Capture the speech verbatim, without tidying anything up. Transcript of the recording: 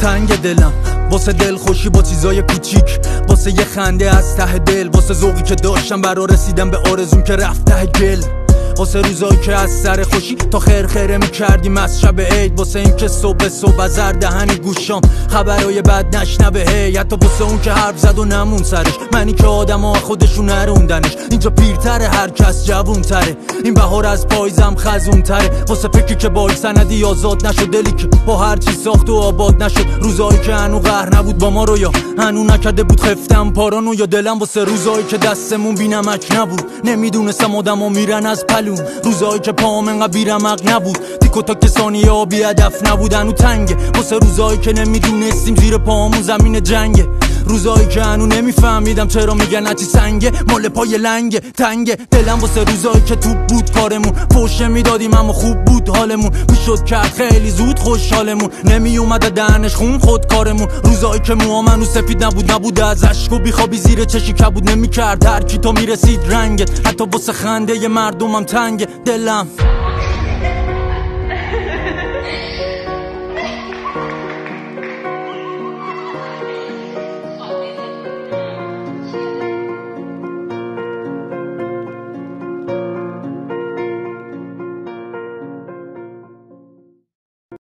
تنگ دلم واسه دل خوشی با چیزای کوچیک، واسه یه خنده از ته دل، واسه ذوقی که داشتم برا رسیدم به آرزوم که رفت ته گل، واسه روزایی که از سر خوشی تا خیر خیره میکردیم از شب عید، واسه این که صبح صبح از هر دهنی گوشام خبرای بد نشنوه هی، حتی واسه اون که حرف زد و نمون سرش، منی که آدما خودشون نروندنش، اینجا پیرتره هر کس جوونتره، این بهار از پاییزم خزونتره، واسه فکری که با سندی آزاد نشد، دلی که با هر چی ساخت و آباد نشد، روزایی که هنو قهر نبود با ما رو یا هنو نکرده بود خفتم پارانو، یا دلم واسه روزایی که دستمون بی‌نمک نبود، نمیدونستم آدما میرن از پلون، روزایی که پام انقدر بیرمق نبود، تیک و تاک ثانیه ها بی هدف نبود، هنو تنگه واسه روزایی که نمیدونستیم زیر پامون زمین جنگه، روزایی که هنو نمیفهمیدم چرا میگن هرچی سنگه مال پای لنگه تنگه، دلم واسه روزایی که توپ بود کارمون، پشت میدادیم اما خوب بود حالمون، میشد کرد خیلی زود خوشحالمون، نمی اومده دهنش خون خود کارمون، روزایی که موام هنو سفید نبود، نبود از عشق و بیخوابی زیر چشی کبود، نمیکرد هر کی تو میرسید رنگت، حتی واسه خنده ی مردمم تنگه دلم.